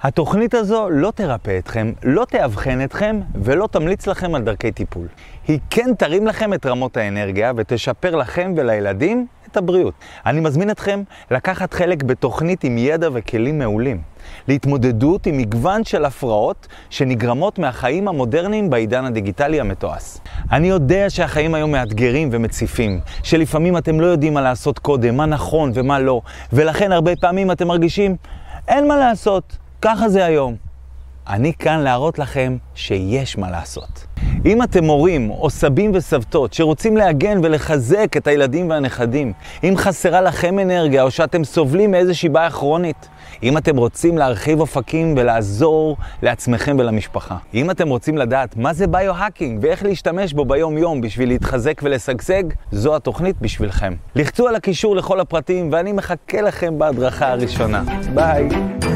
התוכנית הזו לא תרפא אתכם, לא תאבחן אתכם ולא תמליץ לכם על דרכי טיפול. היא כן תרים לכם את רמות האנרגיה ותשפר לכם ולילדים את הבריאות. אני מזמין אתכם לקחת חלק בתוכנית עם ידע וכלים מעולים, להתמודדות עם מגוון של הפרעות שנגרמות מהחיים המודרניים בעידן הדיגיטלי המתועש. אני יודע שהחיים היום מאתגרים ומציפים, שלפעמים אתם לא יודעים מה לעשות קודם, מה נכון ומה לא, ולכן הרבה פעמים אתם מרגישים, אין מה לעשות, ככה זה היום. אני כאן להראות לכם שיש מה לעשות. אם אתם מורים או סבים וסבתות שרוצים להגן ולחזק את הילדים והנכדים, אם חסרה לכם אנרגיה או שאתם סובלים מאיזושהי בעיה כרונית, אם אתם רוצים להרחיב אופקים ולעזור לעצמכם ולמשפחה, אם אתם רוצים לדעת מה זה ביו-האקינג ואיך להשתמש בו ביום יום בשביל להתחזק ולשגשג, זו התוכנית בשבילכם. לחצו על הקישור לכל הפרטים ואני מחכה לכם בהדרכה הראשונה. ביי!